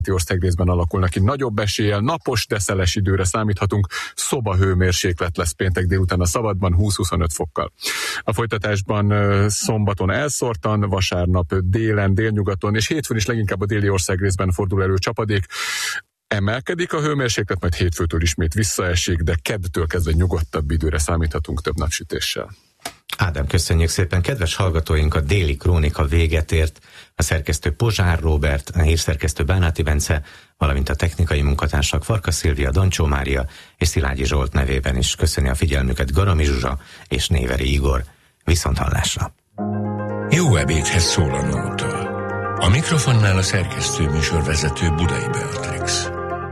ország részben alakulnak ki nagyobb eséllyel, napos, de szeles időre számíthatunk, szobahőmérséklet lesz péntek délután a Szabadban 20-25 fokkal. A folytatásban szombaton elszórtan, vasárnap délen, délnyugaton, és hétfőn is leginkább a déli ország részben fordul elő csapadék. Emelkedik a hőmérséklet, majd hétfőtől ismét visszaesik, de keddtől kezdve nyugodtabb időre számíthatunk több napsütéssel. Ádám, köszönjük szépen. Kedves hallgatóink, a déli krónika véget ért. A szerkesztő Pozsár Róbert, a hírszerkesztő Bánáti Bence, valamint a technikai munkatársak Farkas Szilvia, Dancsó Mária és Szilágyi Zsolt nevében is köszöni a figyelmüket Garami Zsuzsa és Néveri Igor. Viszonthallásra. Jó ebédhez szól a nóta. A mikrofonnál a szerkesztő műsorvezető Budai Beatrix.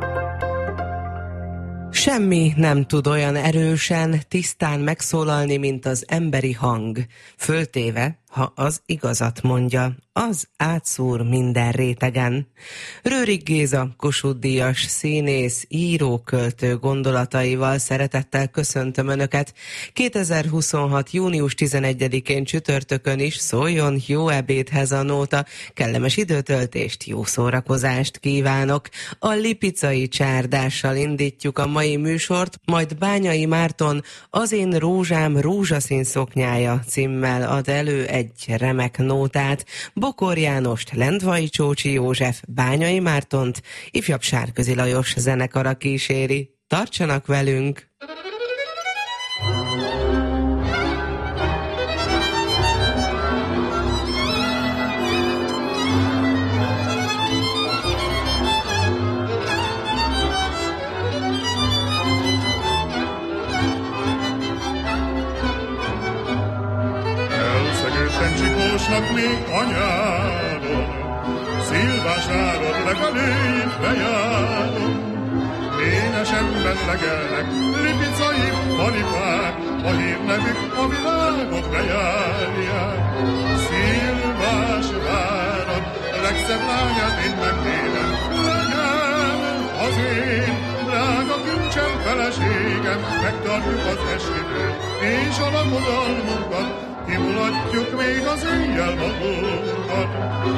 Semmi nem tud olyan erősen, tisztán megszólalni, mint az emberi hang. Föltéve, ha az igazat mondja, az átszúr minden rétegen. Rőrig Géza, Kossuth-díjas színész, író, költő gondolataival szeretettel köszöntöm Önöket. 2026. június 11-én csütörtökön is szóljon jó ebédhez a nóta. Kellemes időtöltést, jó szórakozást kívánok. A lipicai csárdással indítjuk a mai műsort, majd Bányai Márton Az én rózsám rózsaszín szoknyája címmel ad elő egy remek nótát. Bokor Jánost, Lendvai Csócsi József, Bányai Mártont, ifjabb Sárközi Lajos zenekara kíséri. Tartsanak velünk! Csikósnak még anyádon, szilvás várod legelőjét bejárod. Énesemben legelnek lipicai paripák, a hírnevük a világot bejárják. Szilvás várod, legszebb lányát én megkérem, legyen az én drága kincsem feleségem. Megtartjuk az esküvőt és a lakodalmunkat, kimulatjuk még az éjjel magunkat.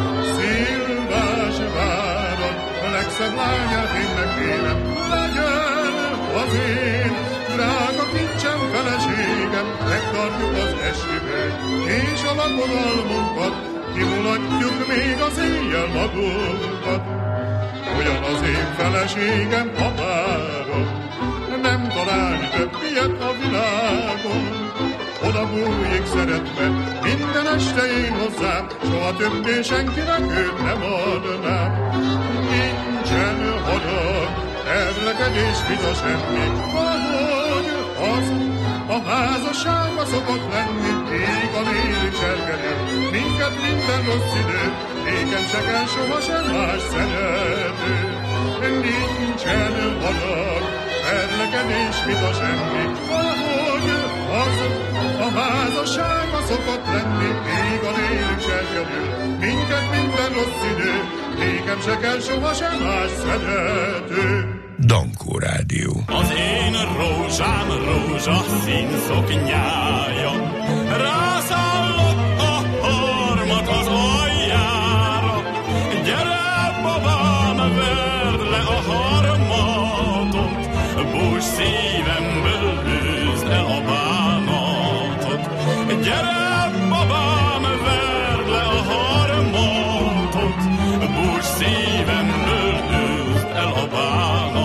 Szilvás várod, a legszebb lányát én megkérem, legyen az én drága kincsem feleségem. Megtartjuk az esküvőt és a lakodalmunkat, kimulatjuk még az éjjel magunkat. Olyan az én feleségem, ha várod, nem találni több ilyet a világon. Oda bújik szeretve, minden este én hozzám, soha többé senkinek őt nem adnám. Nincsen hadag, erlekedés, vita semmi, ahogy az a házasságba szokott lenni. Ég a lélig csergeli, minket minden rossz idő, nékem se kell sohasem más szerető. Nincsen hadag, erlekedés, vita semmi, ahogy az a házasságba szokott lenni. Ég a lélig csergeli, minket minden rossz idő, nékem se kell sohasem más szerető. Dankó Rádió. Az én rózsám rózsaszín szoknyája, rászállott a harmat az aljára. Gyere, babám, verd le a harmatot, bús szívemből lőzd el a bánatot. Gyere, babám, verd le a harmatot, bús szívemből lőzd el a bánatot.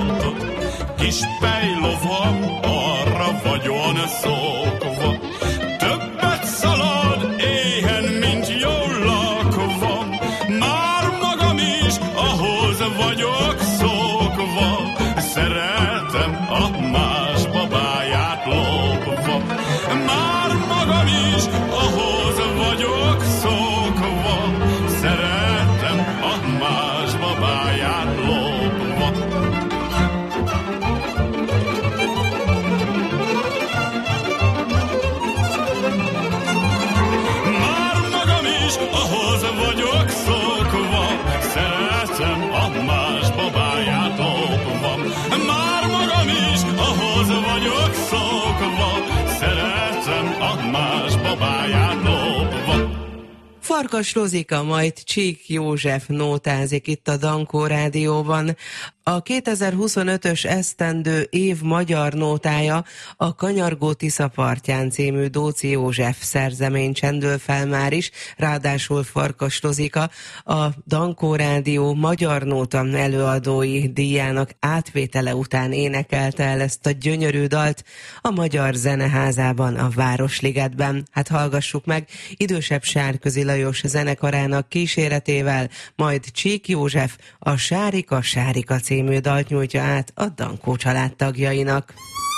Kis pejlova, arra vagyon szokva, többet szalad éhen, mint jól lakva. Már magam is ahhoz vagyok szokva, szeretem a más babáját lopva. Már magam is ahhoz vagyok szokva, szeretem a más babáját lopva. Ahhoz vagyok szokva, szeretem a más babáját lopva. Már magam is ahhoz vagyok szokva, szeretem a más babáját lopva. Farkas Rozika, majd Csík József nótázik itt a Dankó Rádióban. A 2025-ös esztendő év magyar nótája a Kanyargó Tisza partján című Dóczy József szerzemény csendül fel már is, ráadásul Farkas Rozika a Dankó Rádió magyar nóta előadói díjának átvétele után énekelte el ezt a gyönyörű dalt a Magyar Zeneházában, a Városligetben. Hát hallgassuk meg idősebb Sárközi Lajos zenekarának kíséretével, majd Csík József a Sárika Sárika című dalt nyújtja át a Dankó családtagjainak.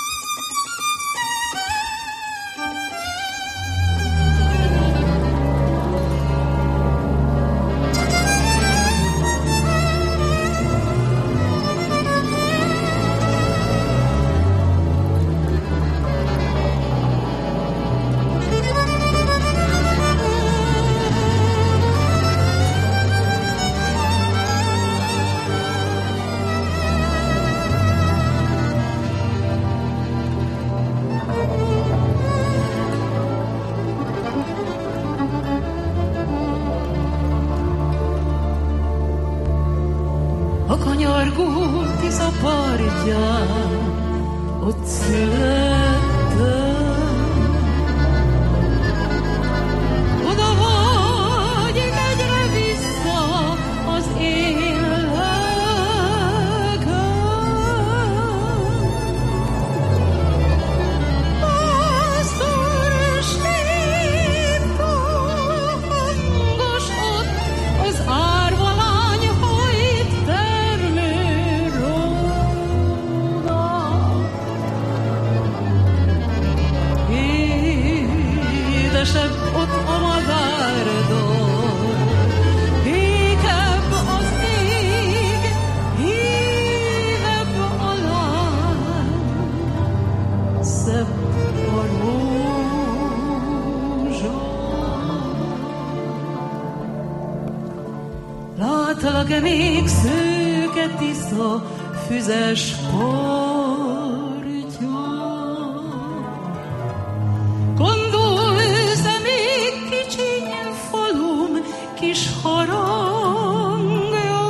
A Kanyargó Tisza partján, ott születtem. Oda vagy egyre vissza az én lelkem. Az őrség hangos ott, az árvalány hajt termő róla. Édesebb ott a madárdal, ékebb az ég, hívebb a lány, szebb a rózsa. Láttalak-e még szőke Tisza füzes partján? Gondolsz-e még kicsiny falum kis harangja?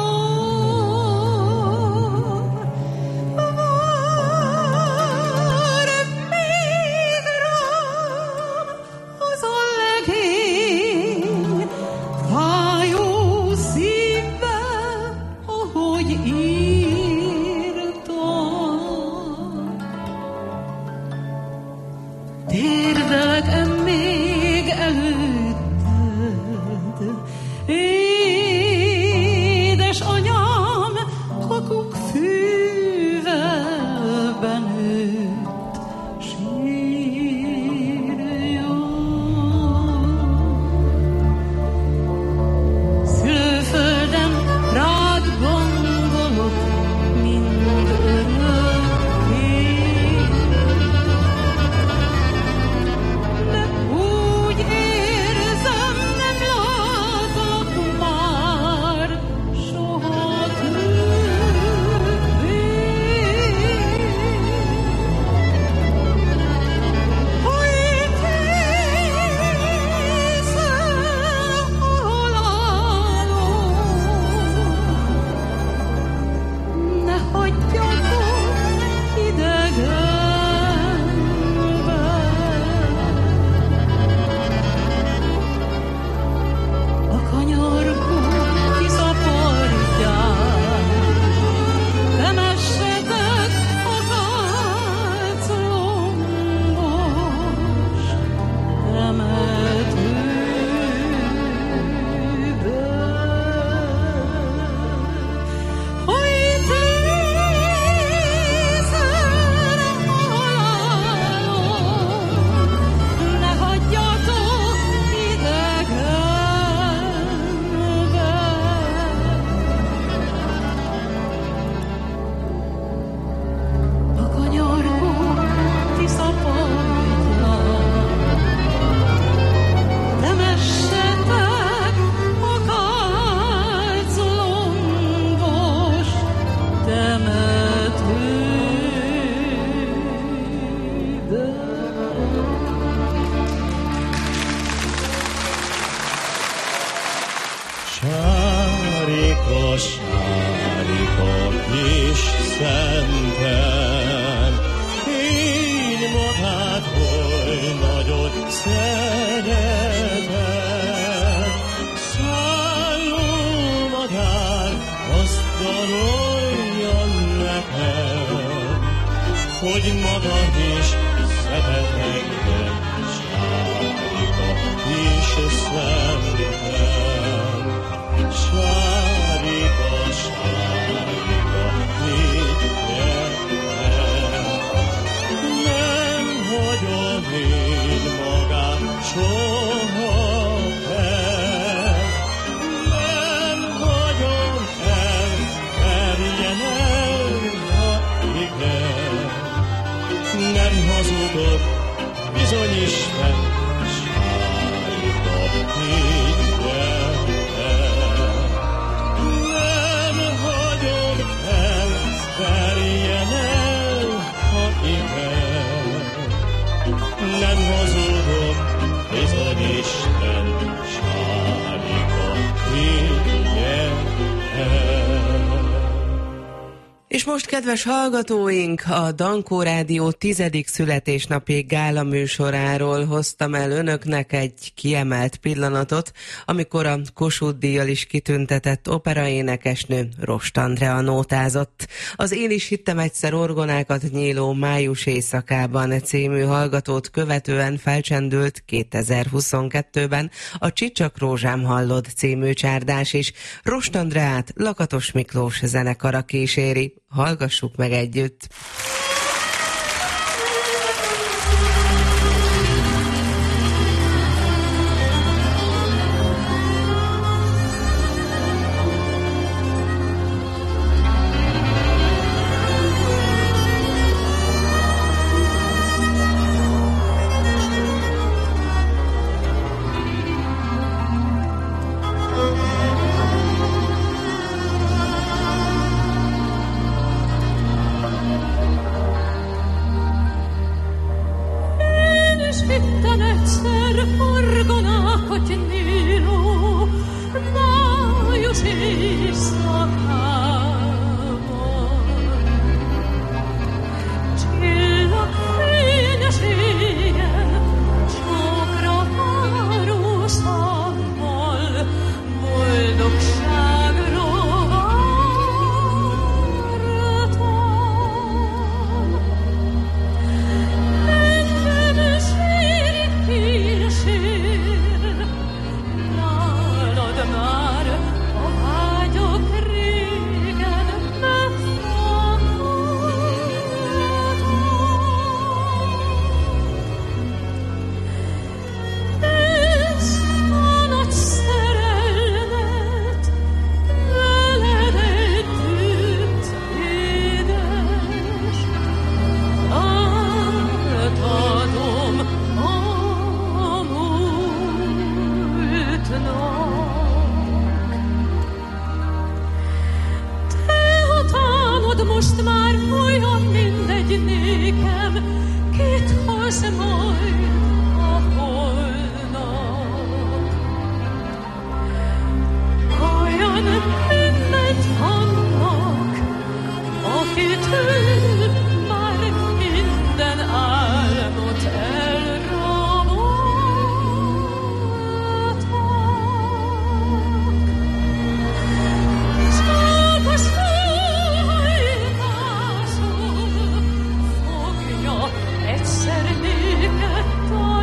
Vár még rám az a legény, fájó szívvel, ahogy írtam. Térdelek-e még előtted, édesanyám, kakuk fűvel benőtt sírja. Szülőföldem, rád gondolok mind örökké. De úgy érzem, nem látlak már soha többé. Hogy készen halálom, ne hagyjatok idegenbe. A Kanyargó Tisza partján temessetek a káclombos temetőbe. Hogy készen halálom, ne hagyjatok idegenbe. A Kanyargó Tisza partján temessetek a káclombos temetőbe. is szenten, így magát oly nagyot szeretett. Szálló madár azt darolja neked, hogy maga is szeret engem, sárga is szenten, sárga, sárga, mindjárt. Nem hagyom én magát soha el, nem hagyom el, verjen el, ha igen. Nem hazudok, bizony Isten, sárga, mindjárt. Nem hagyom el, verjen el, ha igen. Nem hazudok, bizony Isten, sárga, mindjárt. És most, kedves hallgatóink, a Dankó Rádió 10. születésnapi gála műsoráról hoztam el önöknek egy kiemelt pillanatot, amikor a Kossuth-díjjal is kitüntetett operaénekesnő Rost Andrea nótázott. Az Én is hittem egyszer orgonákat nyíló május éjszakában című hallgatót követően felcsendült 2022-ben a Csicsak rózsám hallod című csárdás is. Rost Andreát Lakatos Miklós zenekara kíséri. Hallgassuk meg együtt! Egyszer néked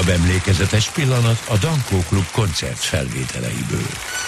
újabb emlékezetes pillanat a Dankó Klub koncert felvételeiből.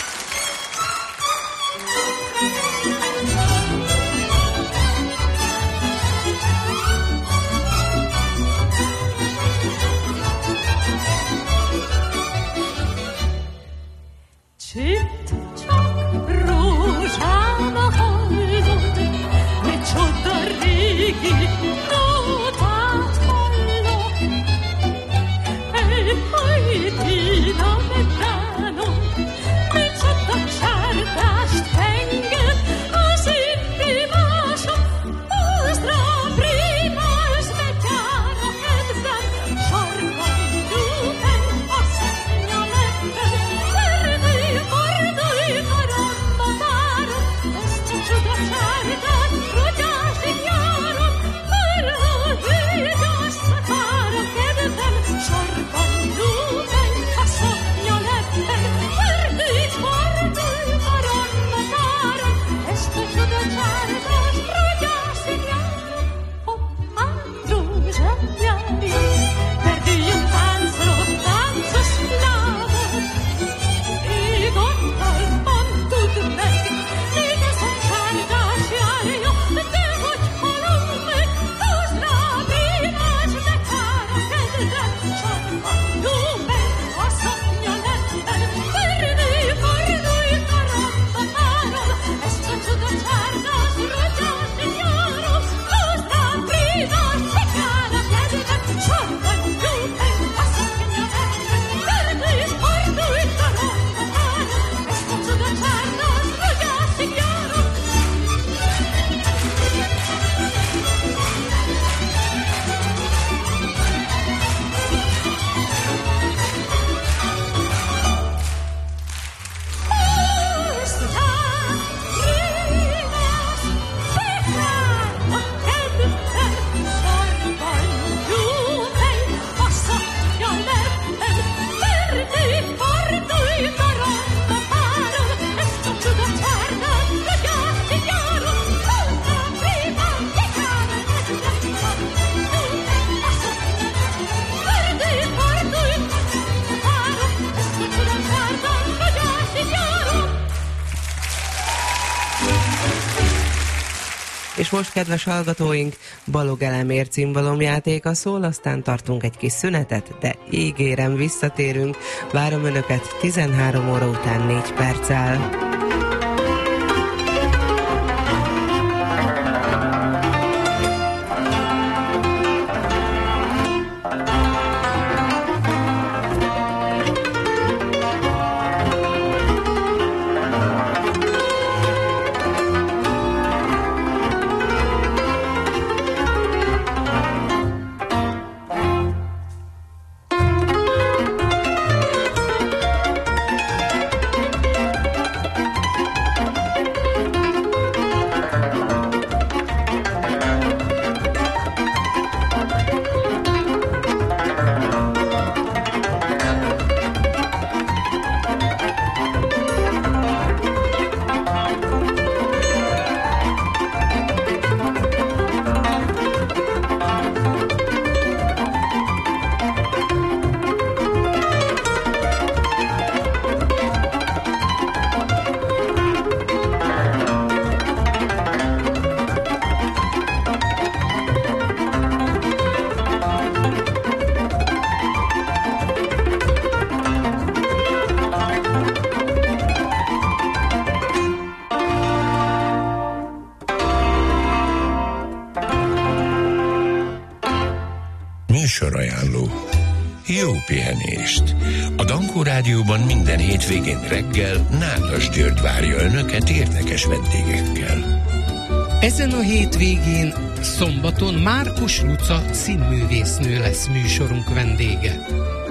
És most, kedves hallgatóink, Balog Elemér címbalomjátéka szól, aztán tartunk egy kis szünetet, de ígérem, visszatérünk. Várom Önöket 13 óra után 4 perccel. Műsorajánló. Jó pihenést! A Dankó Rádióban minden hétvégén reggel Nádas György várja Önöket érdekes vendégekkel. Ezen a hétvégén szombaton Márkus Luca színművésznő lesz műsorunk vendége.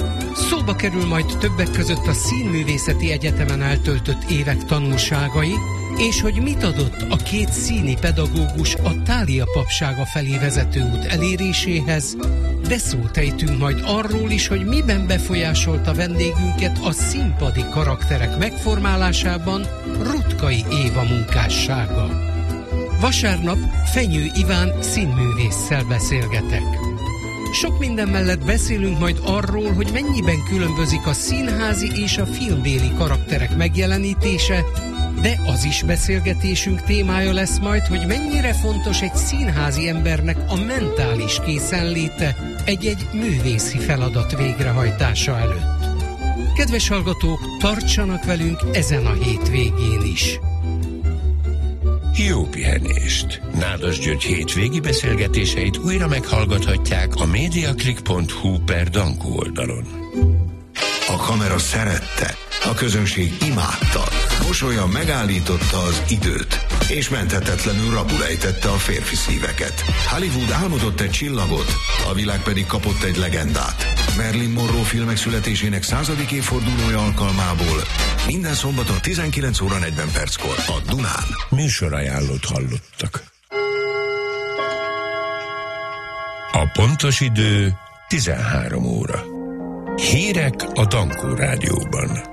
Szóba kerül majd többek között a Színművészeti Egyetemen eltöltött évek tanulságai, és hogy mit adott a két színi pedagógus a Thália papsága felé vezető út eléréséhez, de szót ejtünk majd arról is, hogy miben befolyásolta vendégünket a színpadi karakterek megformálásában Rutkai Éva munkássága. Vasárnap Fenyő Iván színművésszel beszélgetek. Sok minden mellett beszélünk majd arról, hogy mennyiben különbözik a színházi és a filmbéli karakterek megjelenítése, de az is beszélgetésünk témája lesz majd, hogy mennyire fontos egy színházi embernek a mentális készenléte egy-egy művészi feladat végrehajtása előtt. Kedves hallgatók, tartsanak velünk ezen a hétvégén is! Jó pihenést! Nádas György hétvégi beszélgetéseit újra meghallgathatják a mediaclick.hu/Dankó oldalon. A kamera szerette, a közönség imádta, mosolya megállította az időt, és menthetetlenül rabul ejtette a férfi szíveket. Hollywood álmodott egy csillagot, a világ pedig kapott egy legendát. Marilyn Monroe filmek születésének 100. évfordulója alkalmából minden szombaton 19 óra 40 perckor a Dunán. Műsorajánlót hallottak. A pontos idő 13 óra. Hírek a Dankó Rádióban.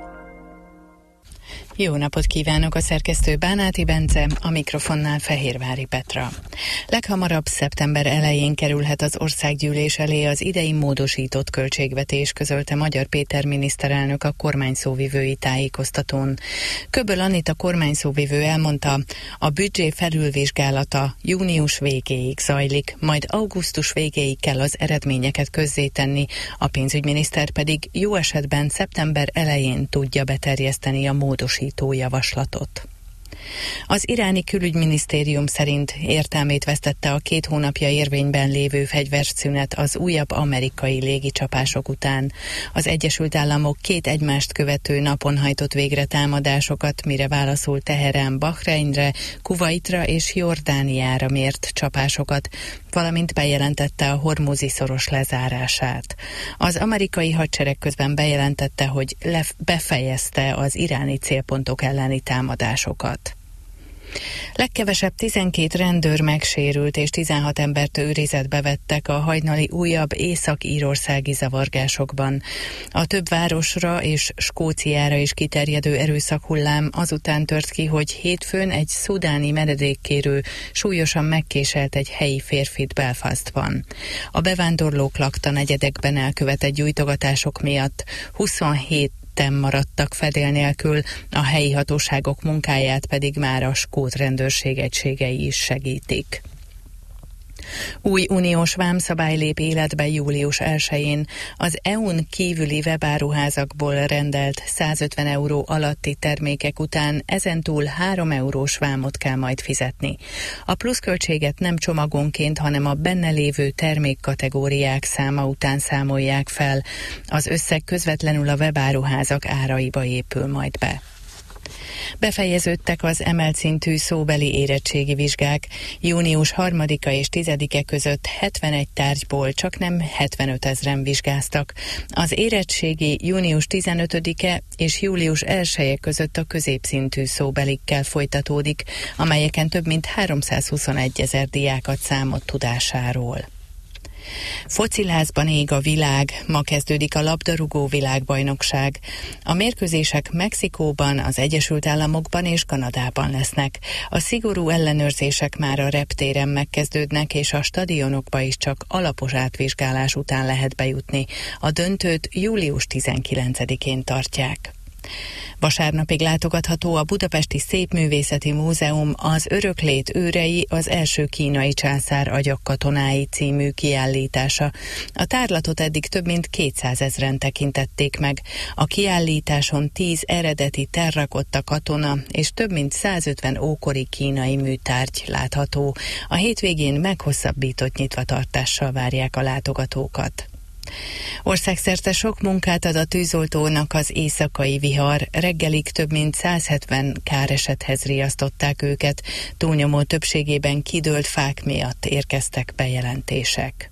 Jó napot kívánok, a szerkesztő Bánáti Bence, a mikrofonnál Fehérvári Petra. Leghamarabb szeptember elején kerülhet az országgyűlés elé az idei módosított költségvetés, közölte Magyar Péter miniszterelnök a kormányszóvivői tájékoztatón. Köböl Anita kormányszóvivő elmondta, a büdzsé felülvizsgálata június végéig zajlik, majd augusztus végéig kell az eredményeket közzétenni, a pénzügyminiszter pedig jó esetben szeptember elején tudja beterjeszteni a módosított javaslatot. Az iráni külügyminisztérium szerint értelmét vesztette a 2 hónapja érvényben lévő fegyverszünet az újabb amerikai légicsapások után. Az Egyesült Államok 2 egymást követő napon hajtott végre támadásokat, mire válaszul Teherán Bahreinre, Kuvaitra és Jordániára mért csapásokat, valamint bejelentette a Hormuzi szoros lezárását. Az amerikai hadsereg közben bejelentette, hogy befejezte az iráni célpontok elleni támadásokat. Legkevesebb 12 rendőr megsérült és 16 embert őrizetbe vettek a hajnali újabb észak-írországi zavargásokban. A több városra és Skóciára is kiterjedő erőszakhullám azután tört ki, hogy hétfőn egy szudáni menedékkérő súlyosan megkéselt egy helyi férfit Belfastban. A bevándorlók lakta negyedekben elkövetett gyújtogatások miatt 27 maradtak fedél nélkül, a helyi hatóságok munkáját pedig már a skót rendőrség egységei is segítik. Új uniós vámszabály lép életbe július 1-én. Az EU-n kívüli webáruházakból rendelt 150 euró alatti termékek után ezentúl 3 eurós vámot kell majd fizetni. A pluszköltséget nem csomagonként, hanem a benne lévő termékkategóriák száma után számolják fel. Az összeg közvetlenül a webáruházak áraiba épül majd be. Befejeződtek az emelt szintű szóbeli érettségi vizsgák. Június 3-a és 10-e között 71 tárgyból csaknem 75 000-en vizsgáztak. Az érettségi június 15-e és július 1-e között a középszintű szóbelikkel folytatódik, amelyeken több mint 321 000 diák ad számot tudásáról. Focilázban ég a világ, ma kezdődik a labdarúgó világbajnokság. A mérkőzések Mexikóban, az Egyesült Államokban és Kanadában lesznek. A szigorú ellenőrzések már a reptéren megkezdődnek, és a stadionokba is csak alapos átvizsgálás után lehet bejutni. A döntőt július 19-én tartják. Vasárnapig látogatható a Budapesti Szépművészeti Múzeum Az öröklét őrei, az első kínai császár agyagkatonái című kiállítása. A tárlatot eddig több mint 200 000-en tekintették meg. A kiállításon 10 eredeti terrakotta katona és több mint 150 ókori kínai műtárgy látható. A hétvégén meghosszabbított nyitvatartással várják a látogatókat. Országszerte sok munkát ad a tűzoltónak az éjszakai vihar, reggelig több mint 170 káresethez riasztották őket, túlnyomó többségében kidőlt fák miatt érkeztek bejelentések.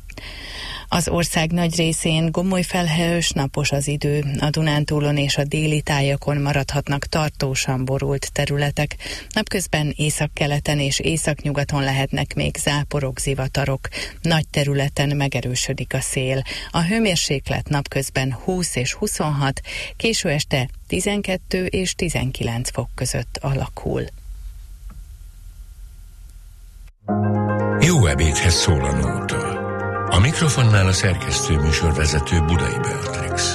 Az ország nagy részén gomoly felhős, napos az idő, a Dunántúlon és a déli tájakon maradhatnak tartósan borult területek. Napközben északkeleten és északnyugaton lehetnek még záporok, zivatarok. Nagy területen megerősödik a szél. A hőmérséklet napközben 20 és 26, késő este 12 és 19 fok között alakul. Jó ebédhez szól a nóta. A mikrofonnál a szerkesztő műsorvezető Budai Beatrix.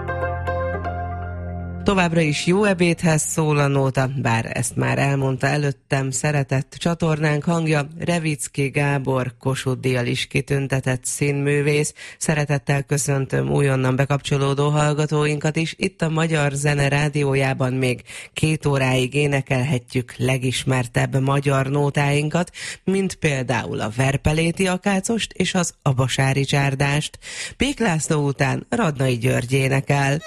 Továbbra is jó ebédhez szól a nóta, bár ezt már elmondta előttem szeretett csatornánk hangja, Revicki Gábor Kossuth-díjjal is kitüntetett színművész. Szeretettel köszöntöm újonnan bekapcsolódó hallgatóinkat is. Itt a Magyar Zene Rádiójában még 2 óráig énekelhetjük legismertebb magyar nótáinkat, mint például a Verpeléti Akácost és az Abasári Csárdást. Pék László után Radnai György énekel.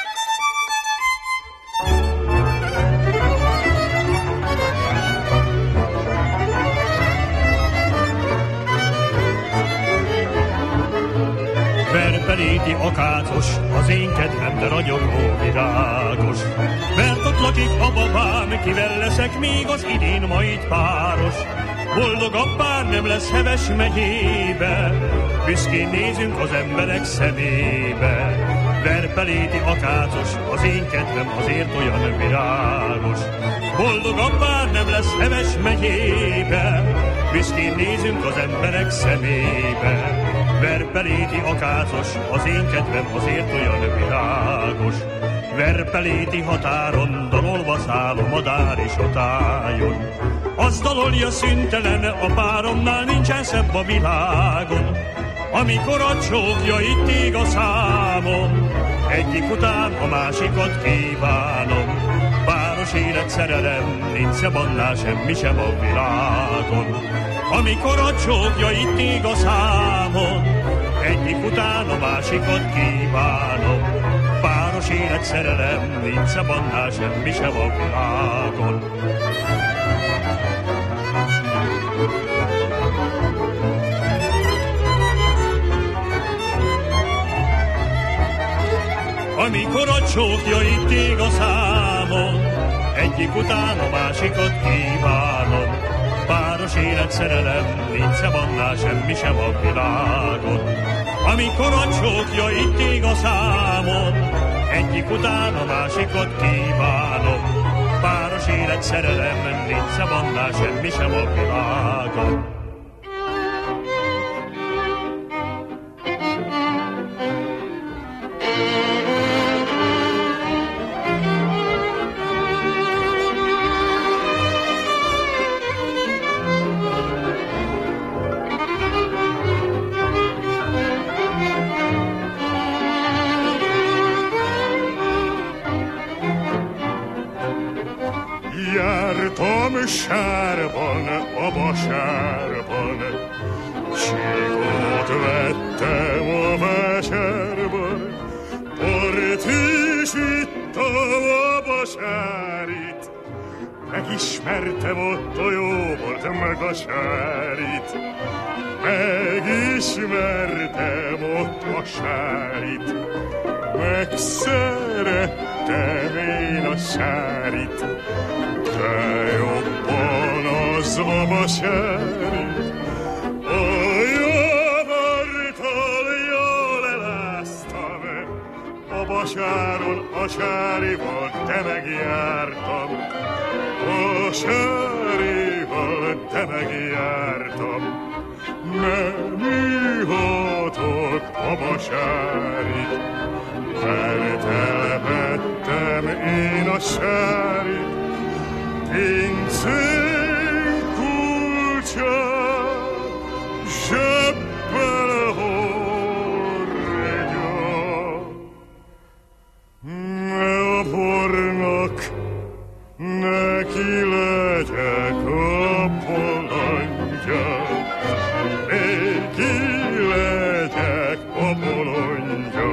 Verpeléti akácos, az én kedvem, de ragyogó virágos. Mert ott lakik a babám, kivel leszek még az idén majd páros. Boldogabb bár nem lesz Heves megyébe, büszkén nézünk az emberek szemébe. Verpeléti akácos, az én kedvem, azért olyan virágos. Boldogabb bár nem lesz Heves megyébe, büszkén nézünk az emberek szemébe. Verpeléti akácos, az én kedvem, azért olyan virágos. Verpeléti határon dalolva száll a madár és a tájon. Az dalolja szüntelen, a páromnál nincsen szebb a világon. Amikor a csókja itt ég a számom, egyik után a másikat kívánom. Páros élet szerelem, nincs szebb annál semmi sem a világon. Amikor a csókja itt ég a számon, egyik után a másikat kívánom. Páros élet szerelem, nincs szebb annál semmi sem a világon. Amikor a csókja itt ég a számon, egyik után a másikat kívánom. Páros élet szerelem, nincs szebb annál semmi sem a világon. Amikor a csókja itt ég a számon, egyik után a másikat kívánom. Páros élet szerelem, nincs szebb annál semmi sem a világon. Jártam sárban, a vasárban, síkot vettem a vásárban, port is ittam a vasárit, megismertem ott a jóbort meg a sárit, megismertem ott a sárit, megszerettem én a sárit. De jobban az a vasárit, a javartal jól eláztam, a vasáron a sárival te megjártam, a sárival te megjártam, nem ihatok a vasárit, mert elvettem én a sárit. Pincén kulcsát zsebbel hordja, ne a pornak neki legyek a bolondja, neki legyek a bolondja.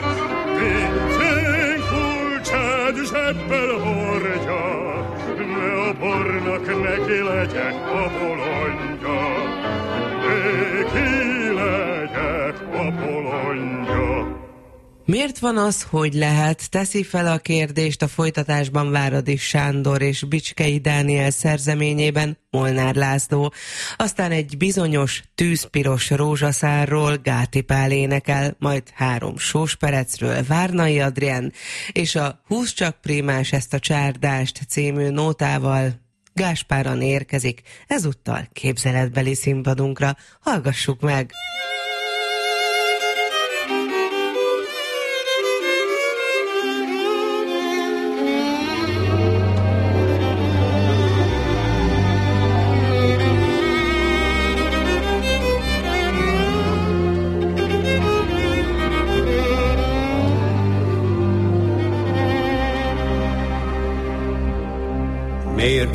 Pincén kulcsát zsebbel hordja, ne a pornak neki legyek a bolondja, neki legyek a bolondja. Miért van az, hogy lehet? Teszi fel a kérdést a folytatásban Váradi Sándor és Bicskei Dániel szerzeményében Molnár László. Aztán egy bizonyos tűzpiros rózsaszárról Gáti Pál énekel, majd 3 Sósperecről Várnai Adrián, és a Húsz csak prímás ezt a csárdást című nótával Gáspáran érkezik ezúttal képzeletbeli színpadunkra. Hallgassuk meg!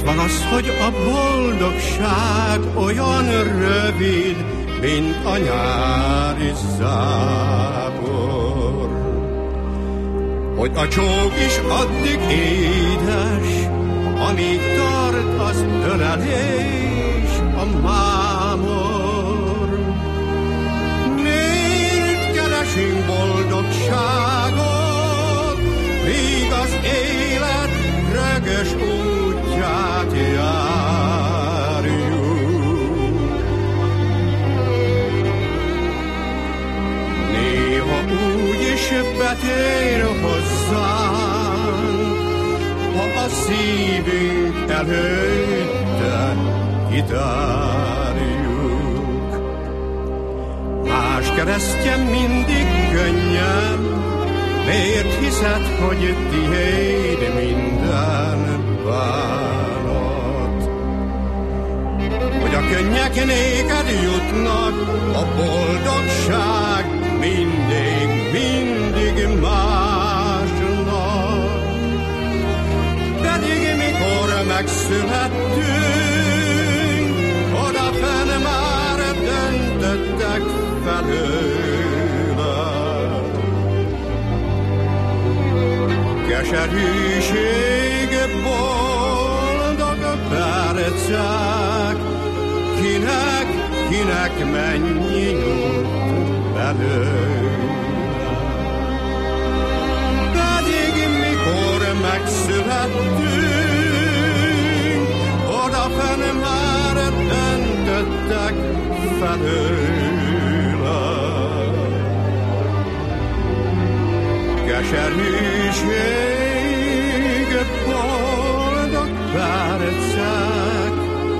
van az, hogy a boldogság olyan rövid, mint a nyári zápor. Hogy a csók is addig édes, amíg tart az ölelés, a mámor. Miért keresünk boldogságot, míg az élet rögös útját járjuk? Néha úgy is betér hozzánk, ha a szívünk előtte kitárjuk. Más keresztje mindig könnyebb, miért hiszed, hogy tiéd minden bánat? Hogy a könnyek néked jutnak, a boldogság mindig másnak. Pedig mikor megszülettünk, odafenn már döntöttek felőle. Keserűség, boldog percek, kinek mennyi jut belőle. Pedig mikor megszülettünk, odafenn már döntöttek felőle. Keserűség, boldog percek,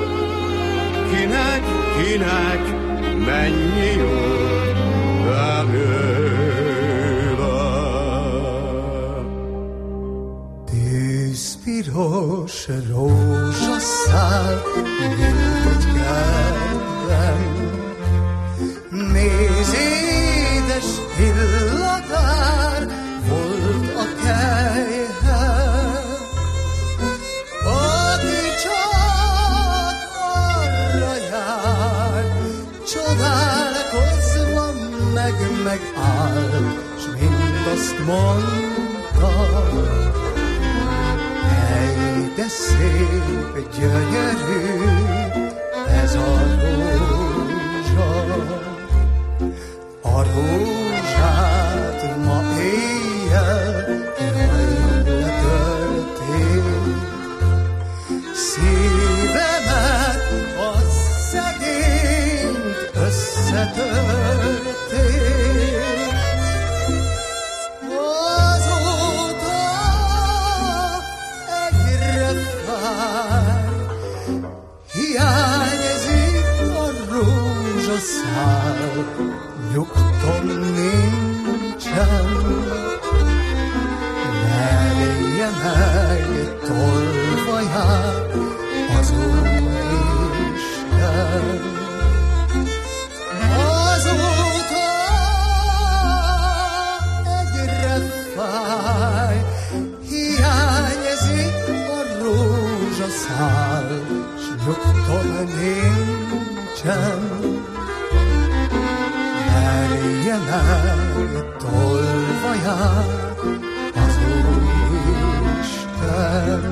kinek mennyi jut belőle. Tűzpiros rózsaszál nyílt egy kertben, nézd, édes illatár volt a kelyhen, aki csak arra jár, csodálkozva megállt, s mindazt mondta: hely, de szép, gyönyörű ez a rózsa. A rózsát ma éjjel letörték, szívemet a szegényt összetörték. Azóta egyre fáj, hiányzik a rózsaszál, nyugtom nincsen. Merje meg tolvaját az Úristen. Azóta egyre fáj, hiányzik a rózsaszál, s nyugtom nincsen. Merje meg tolvaját az Úristen.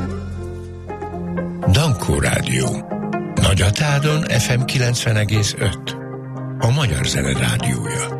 Dankó Rádió. Nagyatádon FM 90,5. A Magyar Zene Rádiója.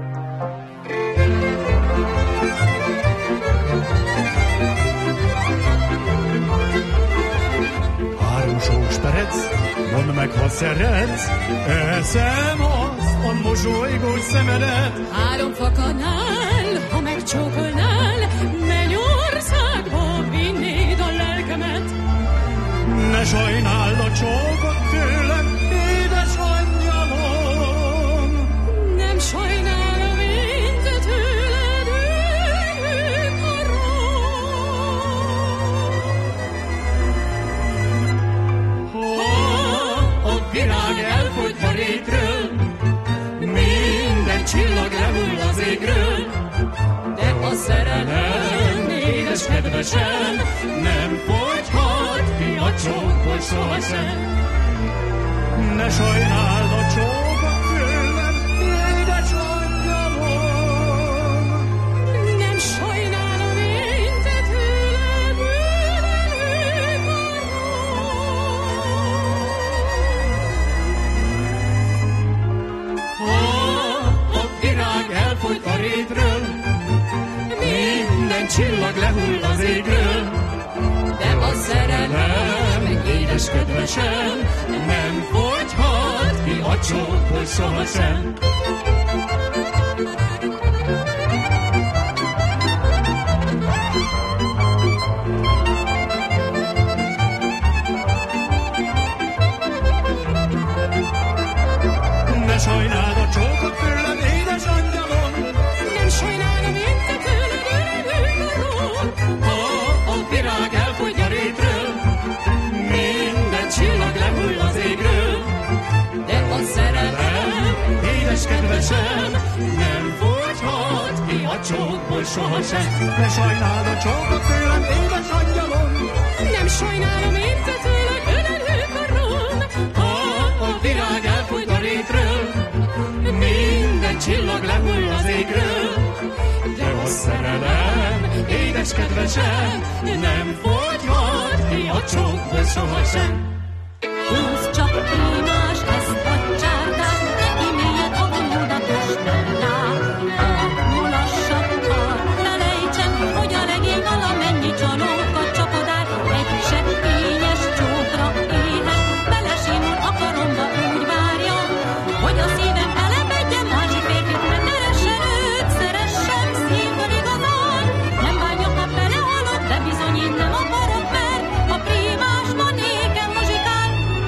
Három sós perec, mondd meg, ha szeretsz, eszem azt a mosolygós szemedet. Három fakanál, ha megcsókolnál, mennyországba vinnéd a lelkemet. Ne sajnáld a csókot tőlem, édes angyalom. Nem sajnálom én, de tőled ő Ha a virág elfogy a rétről, minden csillag lehull az égről, de a szerelem, édes kedvesem, nem fogyhat ki a csókból sohasem. Ne sajnáld a csókot tőlem, édes angyalom. Nem sajnálom én te tőled, ölelő karom. A virág elfolyt a rétről, minden csillag lehull az égről, de a szerelem, édes kedvesem, nem fogyhat ki a csókból sohasem. Ne sajnáld a csókot tőlem, édes angyalom. nem sajnálom én te tőled, ölelő karom. Ha a virág elfogy a rétről, minden csillag lehull az égről, De a szerelem, édes kedvesem, nem fogyhat ki a csókból sohasem. Ne sajnáld a csókot tőlem, édes angyalom. nem sajnálom én te tőled, ölelő karom. Ha a virág elfogy a rétről, minden csillag lehull az égről, de a szerelem, édes kedvesem, nem fogyhat ki a csókból sohasem. Húzd csak primás ezt a csárdást, neki mélyed a vonódatos rá. Mulassakkal felejtsem, hogy a regény valamennyi csalókat csapodál. Egy seppényes csókra éhes, belesimul a karomba, úgy várja, hogy a szívem elebedjen, másik férfit ne keressen őt, szeressen szívből igazán. Nem bánjak, ha belehalok, de bizony én nem akarok, mert a primás ma nékem muzsikál.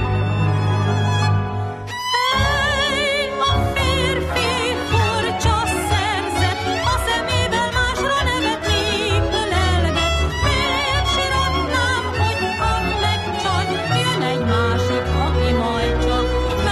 Hey, a férfi furcsa szerzet, a szemével másra nevetnék, ölelget. Miért siratnám, hogy ha megcsal, jön egy másik, aki majd csak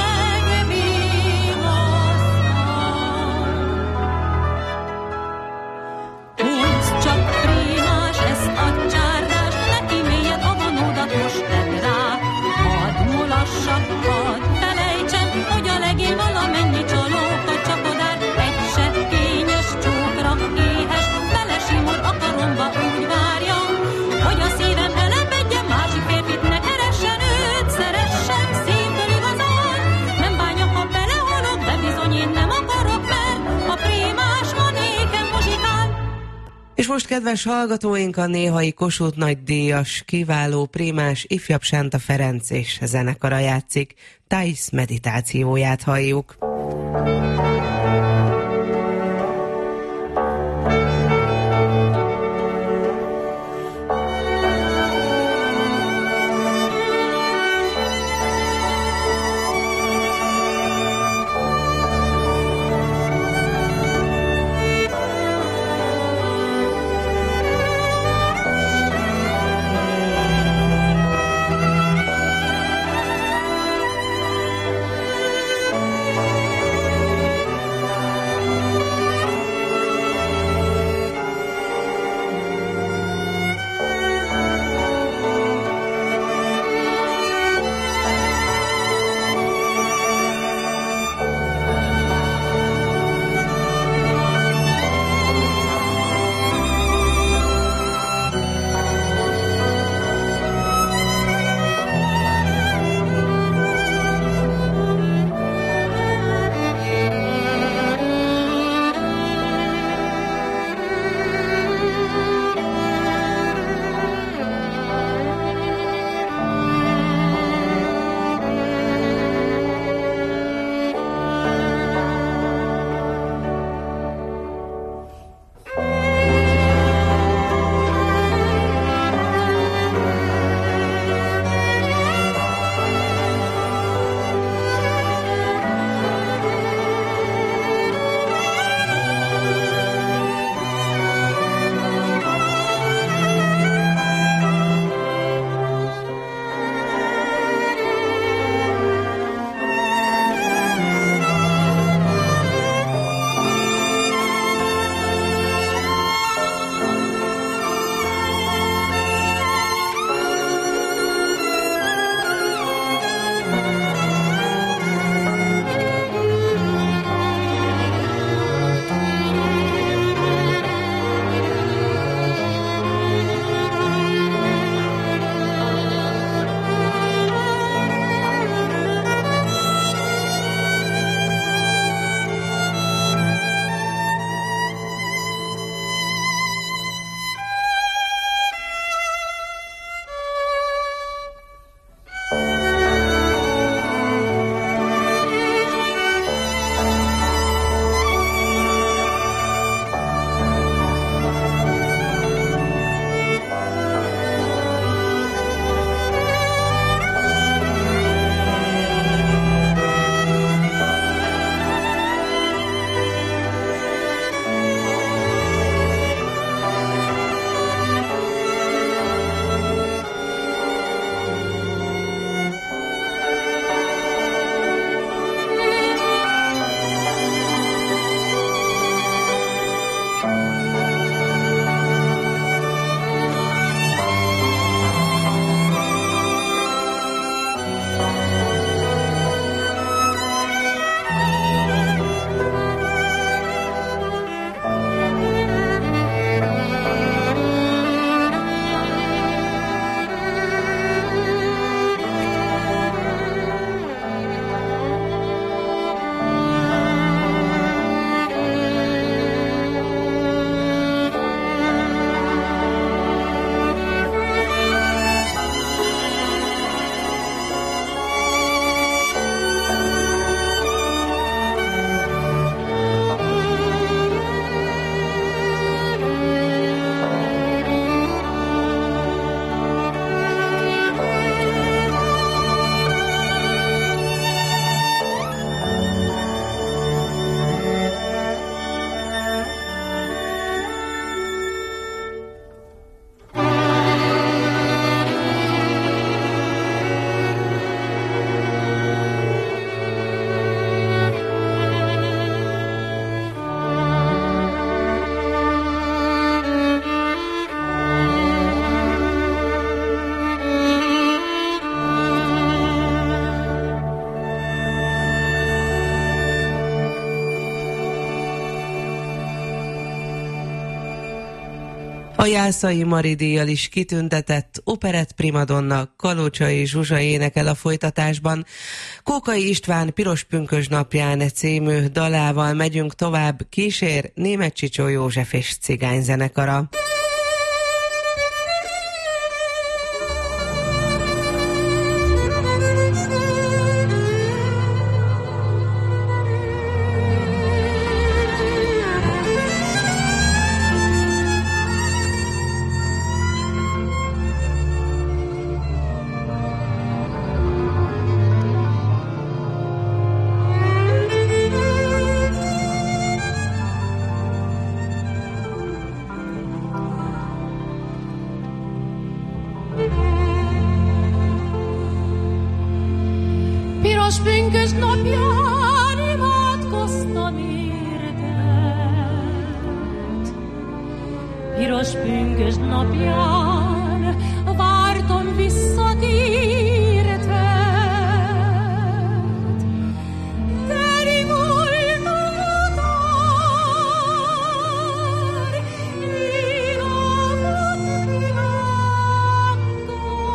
megbízhatna. Húzd csak primás ezt a csárdást, neki mélyed a vonódat most tedd rá. Hadd mulassak, hadd felejtsem, hogy a legény valamennyi csalókat csapodál. Egy seppényes csókra éhes, belesimul a karomba, úgy várja, hogy a szívem elebedjen, másik férfit ne keressen őt, szeressen szívből igazán. Nem bánjak, ha belehalok, de bizony én nem akarok, mert a primás ma nékem muzsikál. És most, kedves hallgatóink, a néhai Kossuth nagydíjas, kiváló primás ifjabb Sánta Ferenc és zenekara játszik. Thais meditációját halljuk. A Jászai Mari díjjal is kitüntetett operett primadonna Kalocsai Zsuzsa énekel a folytatásban. Kókai István Piros pünkösd napján című dalával megyünk tovább, kísér Németh Csicsó József és cigányzenekara. Pünkösd napján imádkoztam érted. Piros pünkösd napján vártam visszatérted. Teli volt a határ, villamott világgal.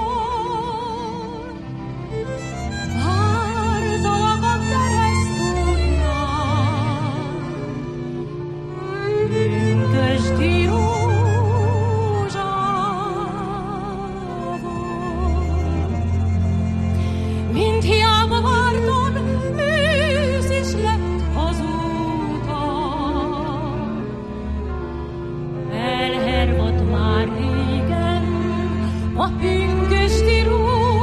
Pünkösdi rózsával, mint hiába vártam, ősz is lett azóta. Elhervadt már régen a pünkösdi rózsa.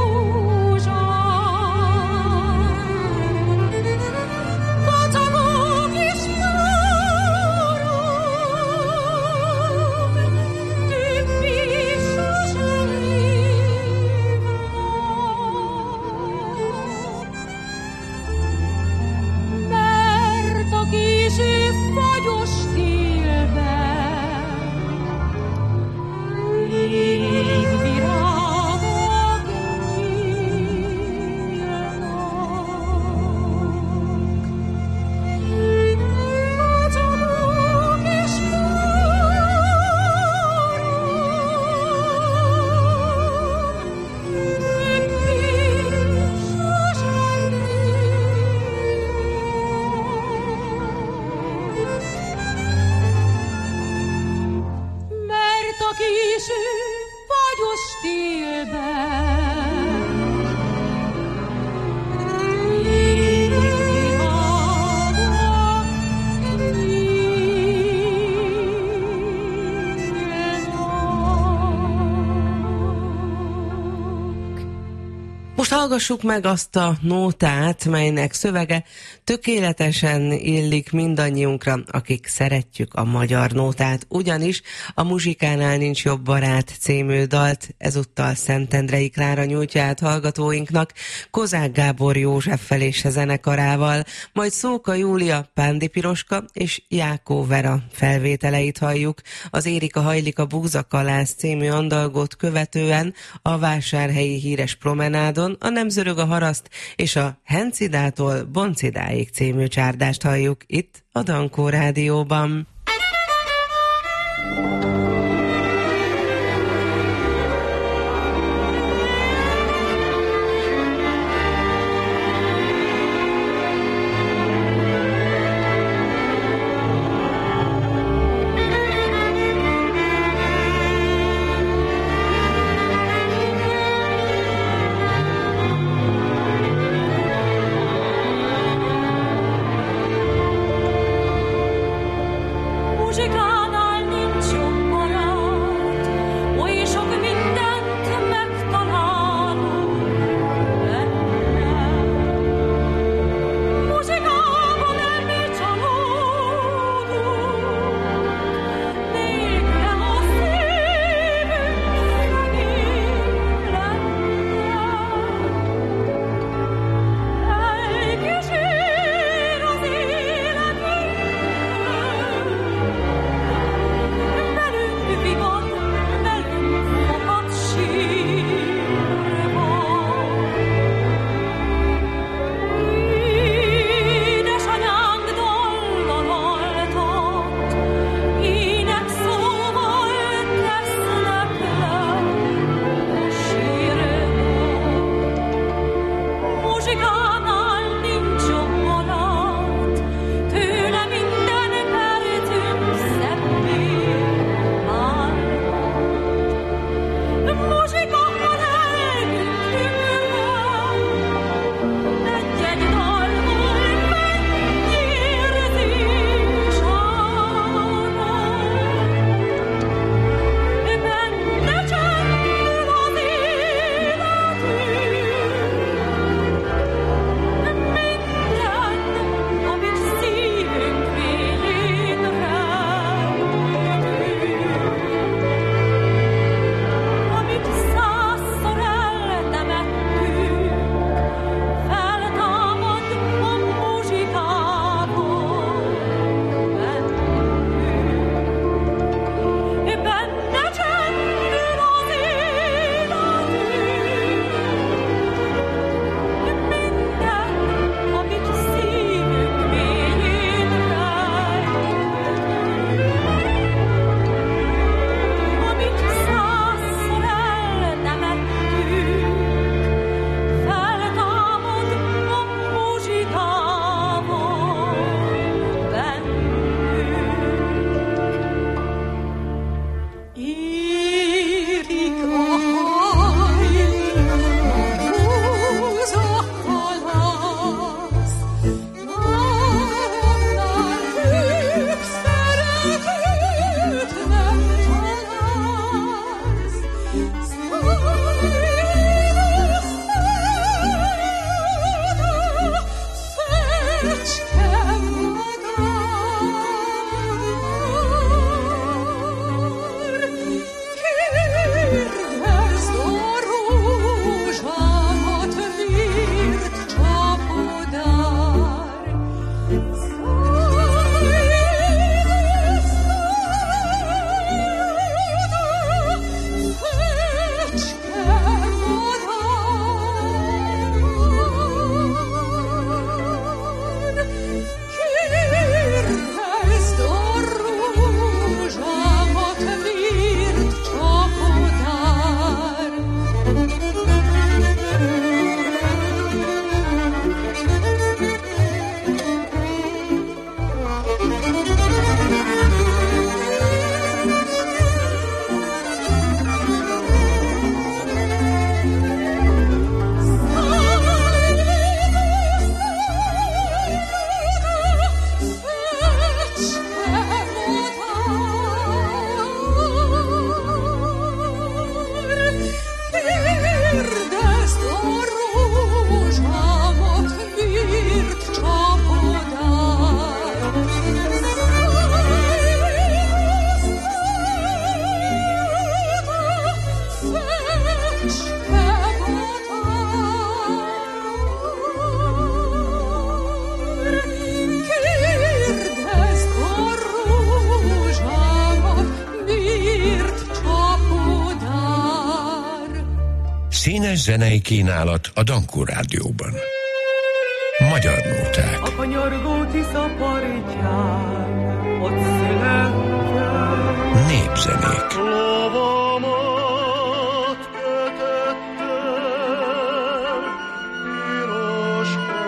Most hallgassuk meg azt a nótát, melynek szövege tökéletesen illik mindannyiunkra, akik szeretjük a magyar nótát, ugyanis a Muzsikánál nincs jobb barát című dalt ezúttal Szentendrei Klára nyújtja át hallgatóinknak Kozák Gábor Józseffel és a zenekarával, majd Szóka Júlia, Pándi Piroska és Jákó Vera felvételeit halljuk. Az Érika hajlik a búzakalász című andalgót követően a vásárhelyi híres promenádon a Nem zörög a haraszt és a Hencidától Boncidáig című csárdást halljuk itt a Dankó Rádióban. Színes zenei kínálat a Dankó Rádióban. Magyar nóták. A kanyargó Tisza partján, ott születtem. Népzenék. Lovamat kötöttem, piros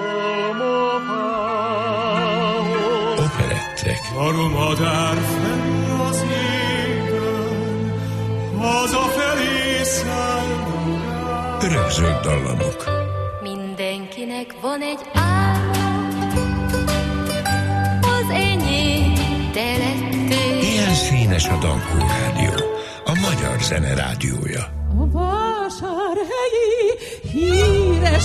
almafához. Operettek. Armadár fenn az égen, hazafelé szállnak. Örökzöld dallamok. Mindenkinek van egy álma, az enyém te lettél. Ilyen színes a Dankó Rádió, a magyar zene rádiója. A vásárhelyi híres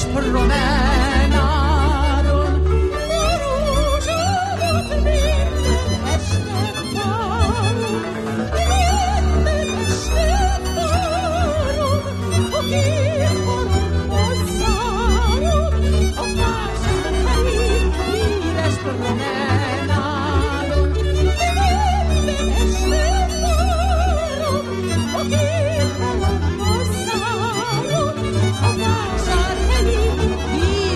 promenádon a rózsámat minden este várom, minden este várom, a képharom hozzárom. A vásárhelyi híres promenádon minden este várom, a képharom hozzárom. A vásárhelyi híres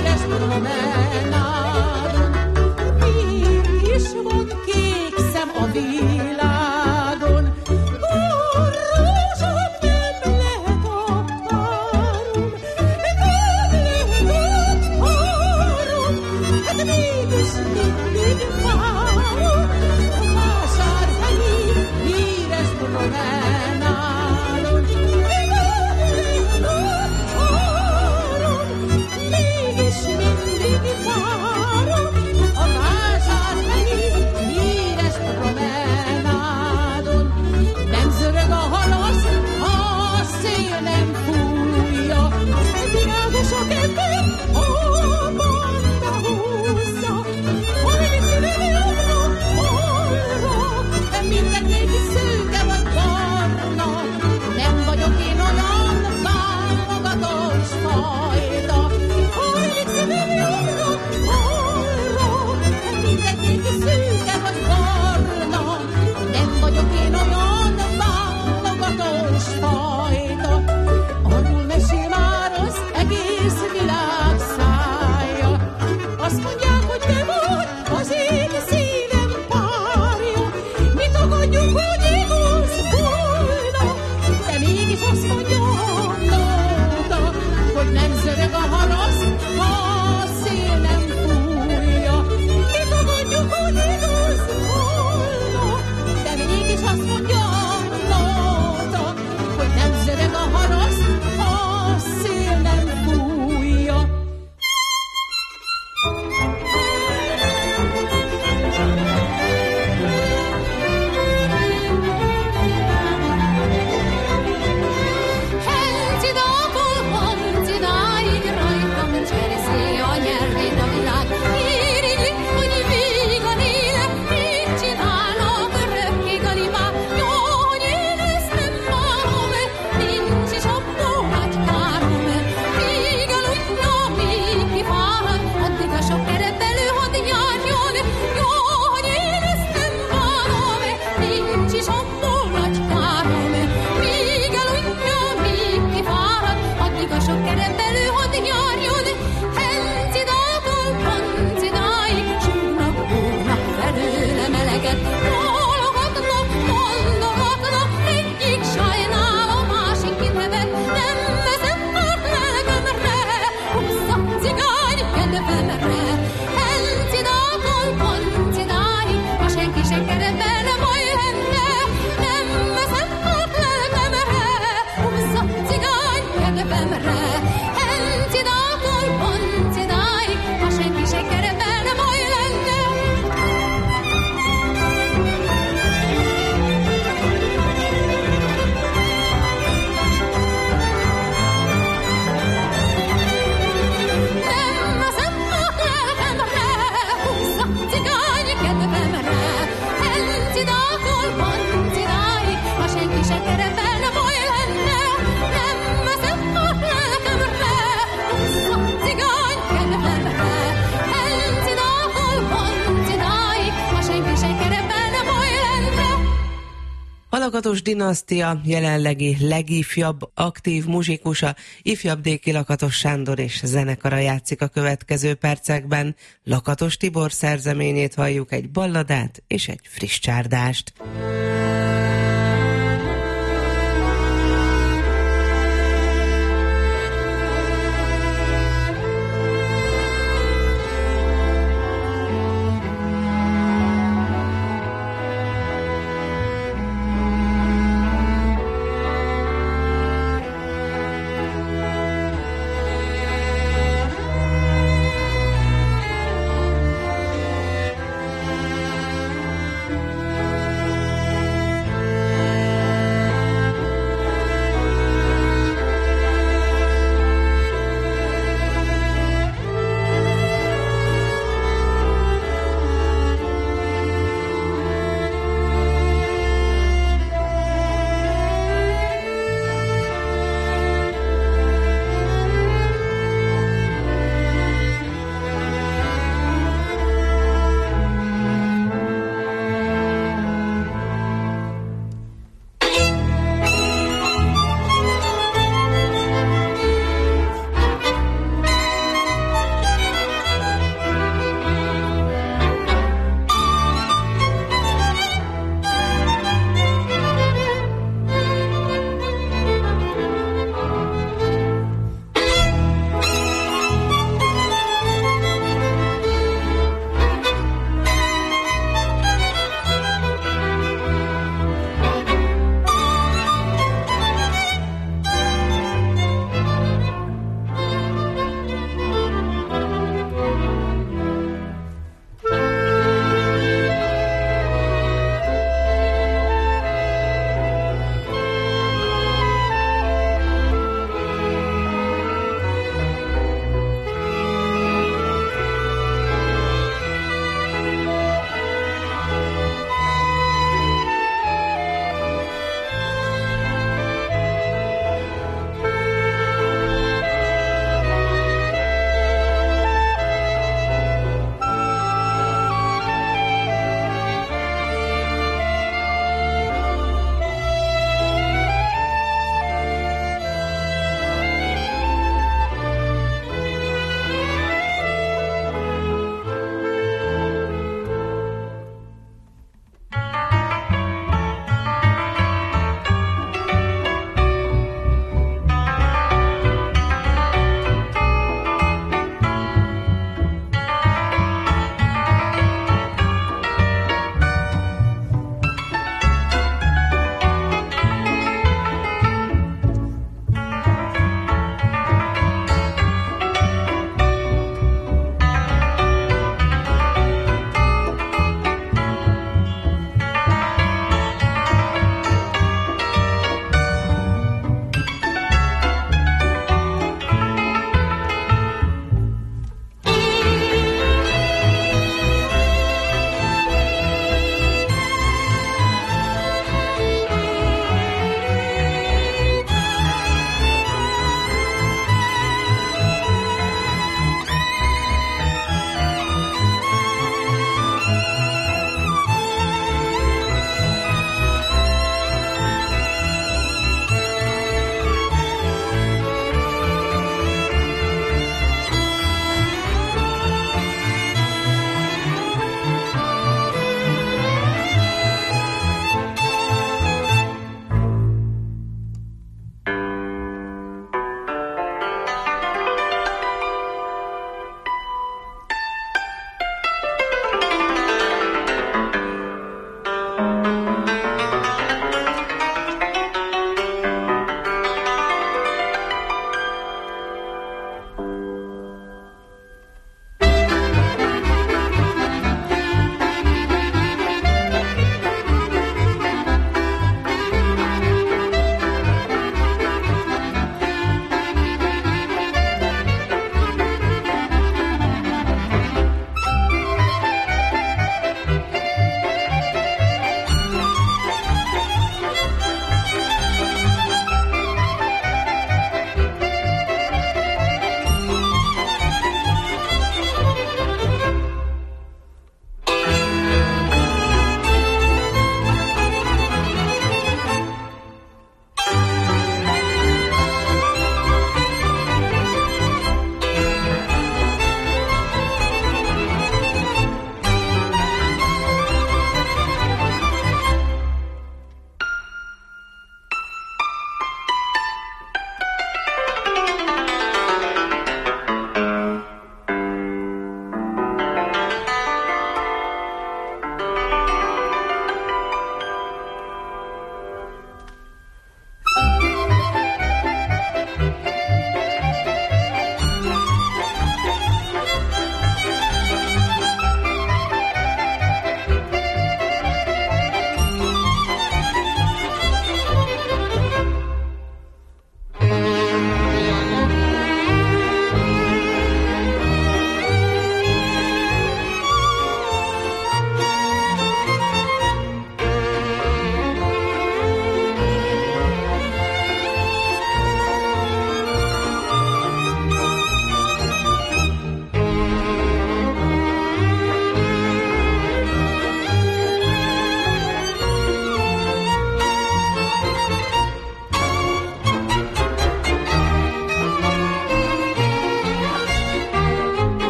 A Lakatos dinasztia jelenlegi legifjabb aktív muzsikusa, ifjabb Déki Lakatos Sándor és zenekara játszik a következő percekben. Lakatos Tibor szerzeményét halljuk, egy balladát és egy friss csárdást.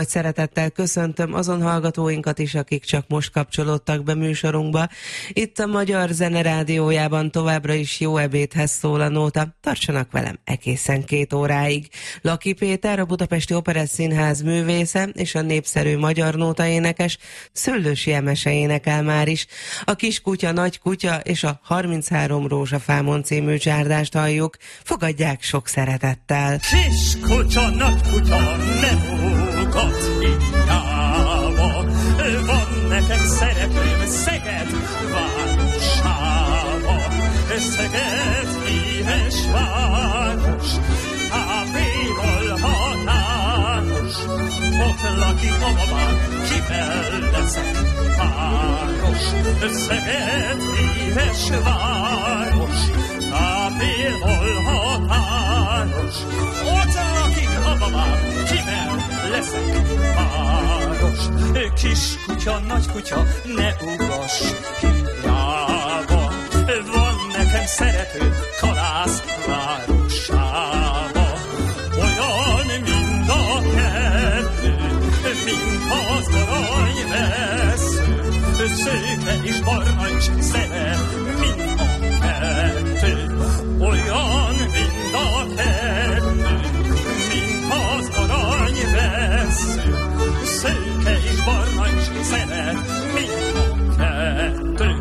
Nagy szeretettel köszöntöm azon hallgatóinkat is, akik csak most kapcsolódtak be műsorunkba. Itt a Magyar Zene Rádiójában továbbra is Jó ebédhez szól a nóta. Tartsanak velem egészen 2 óráig. Laki Péter, a Budapesti Operett Színház művésze és a népszerű magyar nóta énekes Szöllősi Emese énekel már is. A Kiskutya, Nagy Kutya és a 33 rózsafámon című csárdást halljuk. Fogadják sok szeretettel. Kiskutya, nagy kutya, nem ugat hiába. Van nekem szeretőm Szeged városába. Szeged híres város, távéval határos. Ott lakik a babám, kivel leszek páros. Szeged híres város, távéval határos. Ott lakik a babám, kivel leszek páros. Kiskutya, nagy kutya, ne ugass hiába. Van nekem szerető Kalász városába. Olyan, mint a kettő, mint az aranyvesző. Szőke és barna is szeret, mint a kettő. Olyan, mint a kettő, mint az aranyvesző. Szőke és barna is szeret, mint a kettő.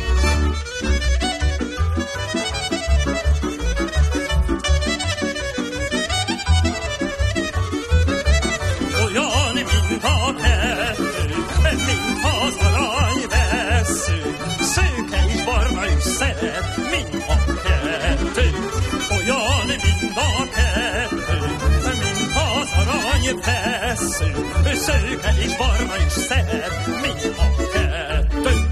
Olyan, mint a kettő, mint az aranyvesző. Szőke és barna is szeret, mint a kettő. Olyan, mint a kettő, mint az aranyvesző. Szőke és barna is szeret, mint a kettő.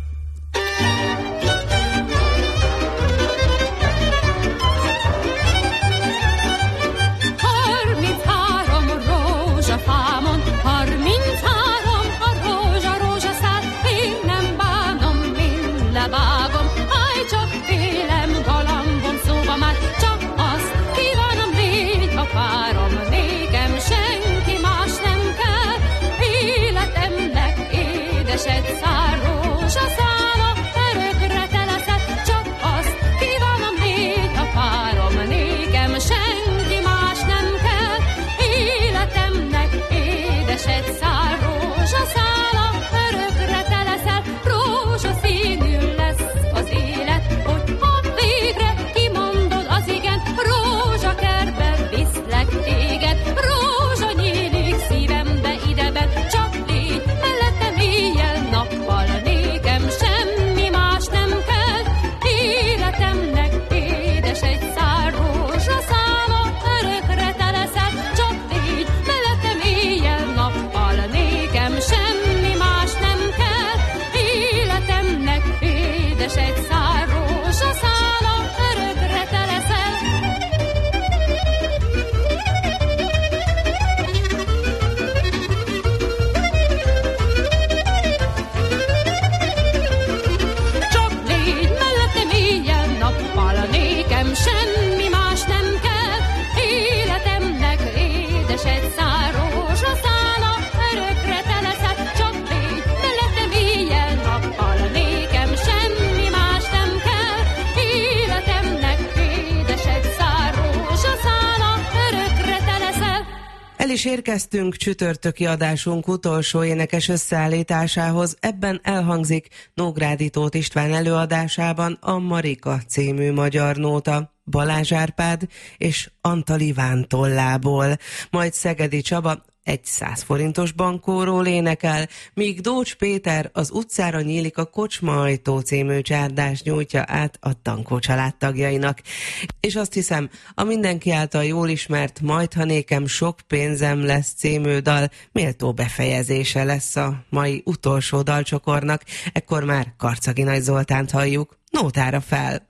El is érkeztünk csütörtöki adásunk utolsó énekes összeállításához. Ebben elhangzik Nógrádi Tóth István előadásában a Marika című magyar nóta, Balázs Árpád és Antal Iván tollából. Majd Szegedi Csaba egy 100 forintos bankóról énekel, míg Dócs Péter Az utcára nyílik a kocsma ajtó című csárdást nyújtja át a Tankó családtagjainak. És azt hiszem, a mindenki által jól ismert Majd ha nékem sok pénzem lesz című dal méltó befejezése lesz a mai utolsó dalcsokornak. Ekkor már Karcagi Nagy Zoltánt halljuk. Nótára fel!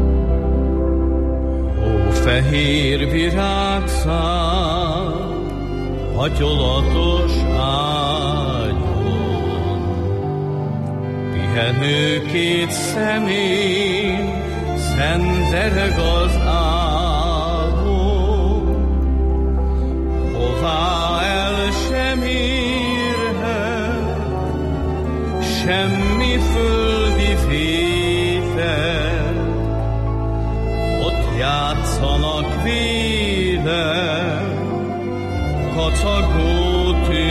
Fehér virágszál, hatyolatos ágyon. Pihenő két szemén szentereg az álom, hová el sem érhet semmi földi vétel, ott játszanak vélem kacagó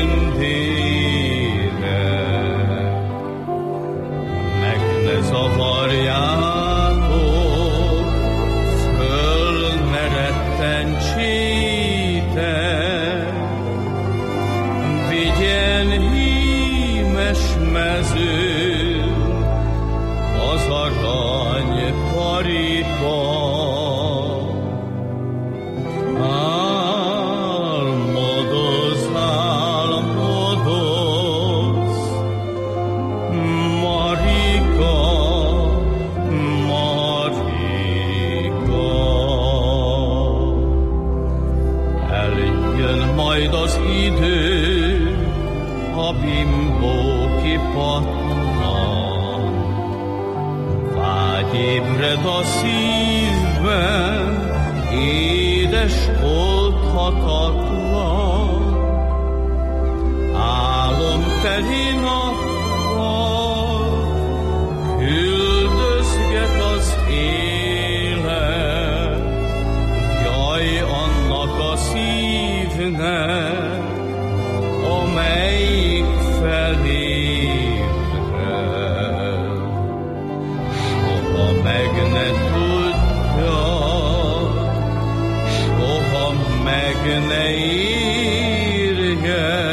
tündérek. Meg ne zavarjátok, föl ne rettentsétek, vigyen hímes mezőn az arany paripa. Álmodoz, álmodoz, Marika, Marika. Eljön majd az idő, a bimbó kipattan, vágy ébred a szívben, édes oldhatatlan. Álomteli nappal küldözget az élet, jaj annak a szívnek, amelyik felébred. Soha meg ne tudja, soha meg ne érje,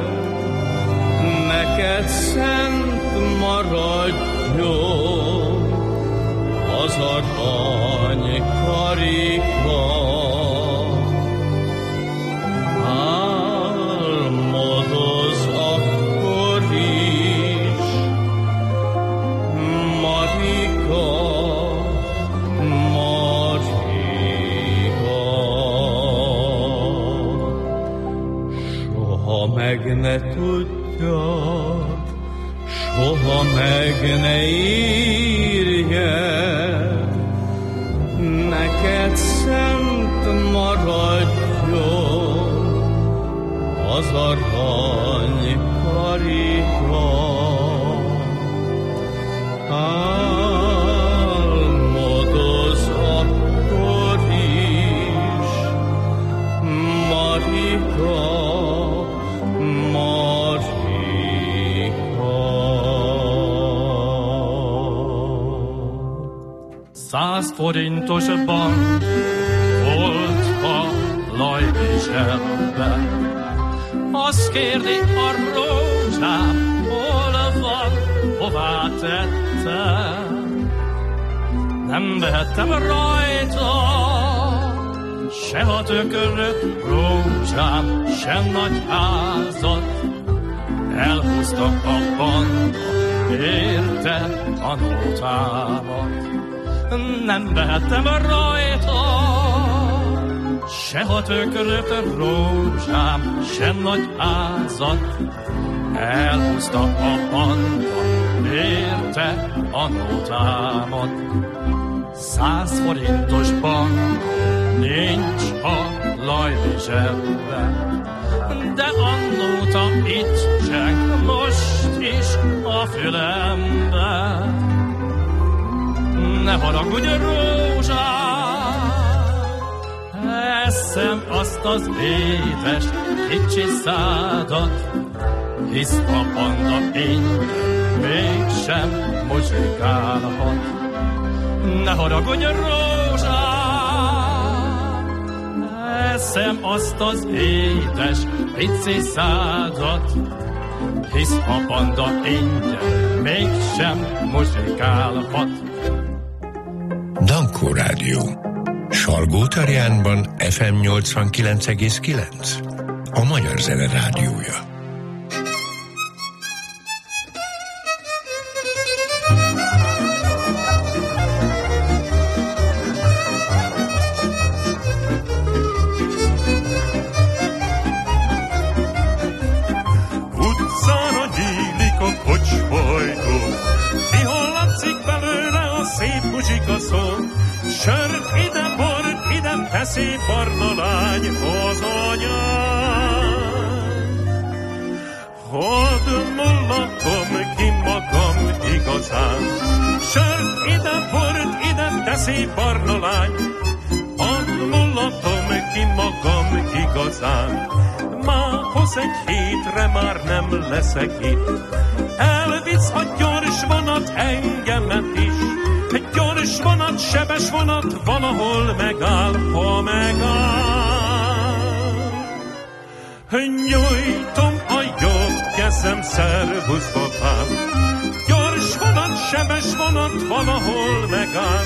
neked szent maradjon az arany karika. Álmodoz akkor is, Marika, Marika. Soha meg ne tudja, soha meg ne érje, neked szent maradjon az arany karika. Álmodoz akkor is, Marika, Marika. 100 forintos bank volt a lajvizselben. Azt kérdi a rózsám, hol van, hová tettem. Nem vehettem rajta se a tököröt, rózsám, se nagy házat. Elhúztak a banda, érte a nótámat. Nem vehettem rajta se a tököröt, rózsám, se nagy házat. Elhúzta a banda, érte a nótámat. 100 forintos bank nincs a lajvizselben, de a nóta itt cseng most is a fülemben. Ne haragudj, rózsám, eszem azt az édes kicsi szádat, hisz a panda ingyen mégsem muzsikálhat. Ne haragudj, rózsám, eszem azt az édes pici szádat, hisz a panda ingyen mégsem muzsikálhat. Dankó Rádió. Salgótarjánban FM 89,9. A Magyar Zene Rádiója. szép barna lány az anyám. Hadd mullatom ki magam igazán, sört ide, bort ide, te szép barna lány. Hadd mullatom ki magam igazán, mához egy hétre már nem leszek itt. Elvisz a gyors vonat engemet is, egy gyors vonat, sebes vonat valahol megáll, ha megáll. Nyújtom a jobb kezem, szervusz babám, gyors vonat, sebes vonat valahol megáll.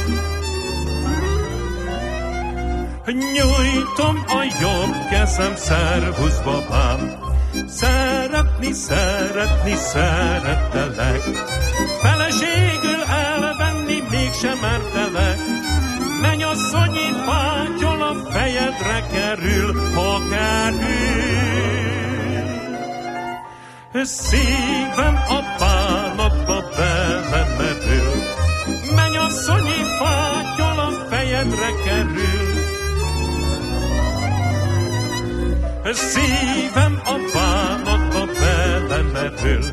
Nyújtom a jobb kezem, szervusz babám, szeretni, szeretni, szerettelek, feleségül elvenni mégsem mertelek. Mennyasszonyi fátyol a fejedre kerül, ha kerül. Szívem a bánatba belemerül, mennyasszonyi fátyol a fejedre kerül. Szívem a bánatba belemerül.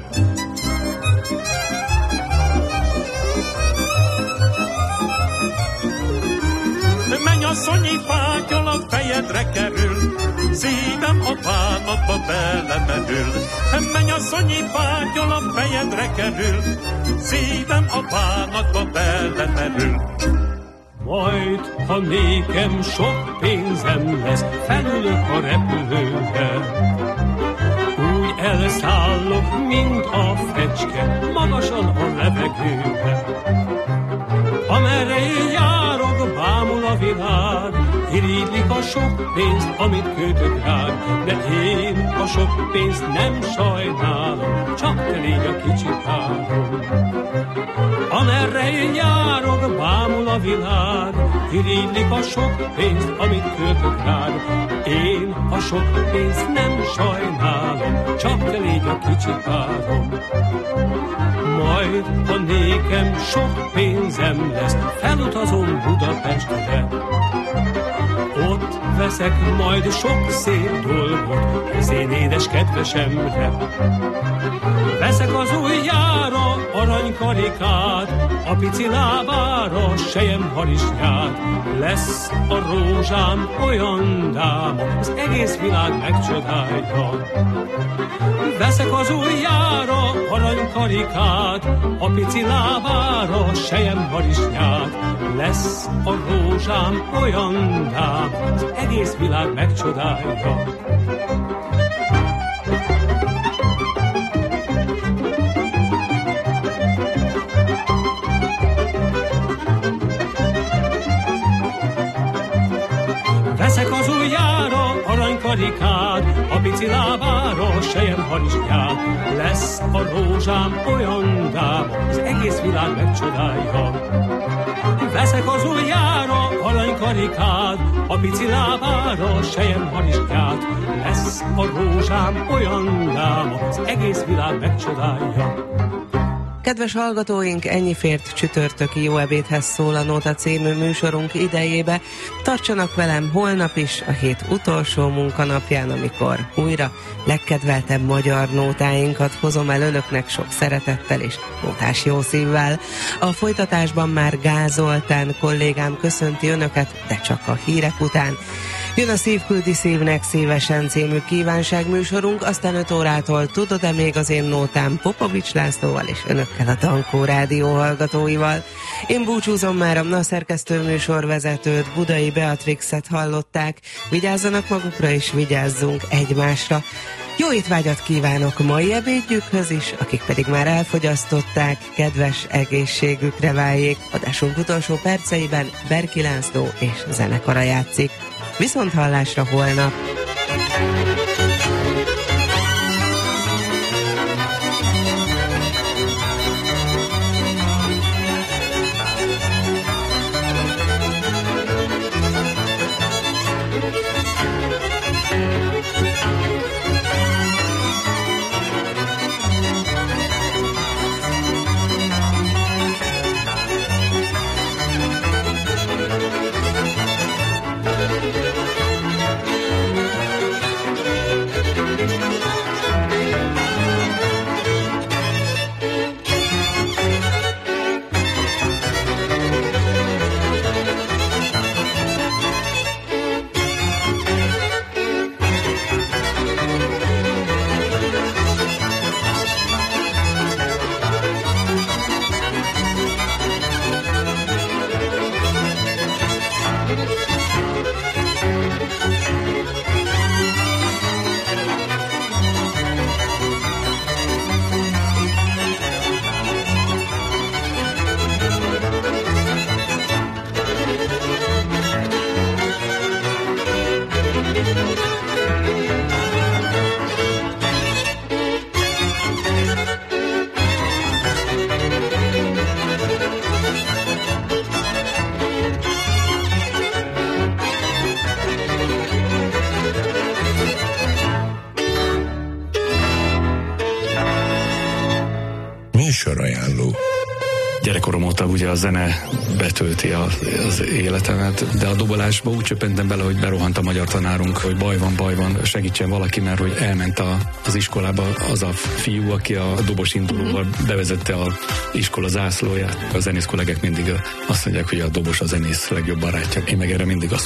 Mennyasszonyi fátyol a fejedre kerül, szívem a bánatba belemerül. Mennyasszonyi fátyol a fejedre kerül, szívem a bánatba belemerül. Majd, ha nékem sok pénzem lesz, felülök a repülőbe. Úgy elszállok, mint a fecske, magasan a levegőbe. Amerre én járok, bámul a világ, irigylik a sok pénzt, amit költök rád. De én a sok pénzt nem sajnálom, csak te légy a kicsi párom. Amerre én járok, bámul a világ, irigylik a sok pénzt, amit költök rád. Én a sok pénzt nem sajnálom, csak te légy a kicsi párom. Majd, ha nékem sok pénzem lesz, felutazom Budapestre. Ott veszek majd sok szép dolgot az én édes kedvesemre. Veszek az ujjára aranykarikát, a pici lábára selyemharisnyát. Lesz a rózsám olyan dáma, az egész világ megcsodálja. Veszek az ujjára aranykarikát, a pici lábára selyemharisnyát. Lesz a rózsám olyan dáma, az egész világ megcsodálja. Veszek az ujjára aranykarikát, a pici lábára selyemharisnyát. Lesz a rózsám olyan dáma, az egész világ megcsodálja. Veszek az ujjára aranykarikát, a pici lábára selyemharisnyát. Lesz a rózsám olyan dáma, az egész világ megcsodálja. Kedves hallgatóink, ennyi fért csütörtöki Jó ebédhez szól a Nóta című műsorunk idejébe. Tartsanak velem holnap is, a hét utolsó munkanapján, amikor újra legkedveltebb magyar nótáinkat hozom el önöknek sok szeretettel és nótás jó szívvel. A folytatásban már Gál Zoltán kollégám köszönti önöket, de csak a hírek után. Jön a Szív küldi szívnek szívesen című kívánságműsorunk, aztán 5 órától Tudod-e még az én nótám Popovics Lászlóval és önökkel a Dankó Rádió hallgatóival. Én búcsúzom már, a szerkesztőműsorvezetőt, Budai Beatrixet hallották. Vigyázzanak magukra és vigyázzunk egymásra. Jó étvágyat kívánok mai ebédjükhöz is, akik pedig már elfogyasztották, kedves egészségükre váljék. Adásunk utolsó perceiben Berki László és zenekara játszik. Viszont hallásra holnap! Műsorajánló. Gyerekkorom óta ugye a zene betölti az életemet, de a dobolásba úgy csöppentem bele, hogy berohant a magyar tanárunk, hogy baj van, segítsen valaki, mert hogy elment az iskolába az a fiú, aki a dobos indulóval bevezette az iskola zászlóját. A zenész kollégák mindig azt mondják, hogy a dobos a zenész legjobb barátja. Én meg erre mindig azt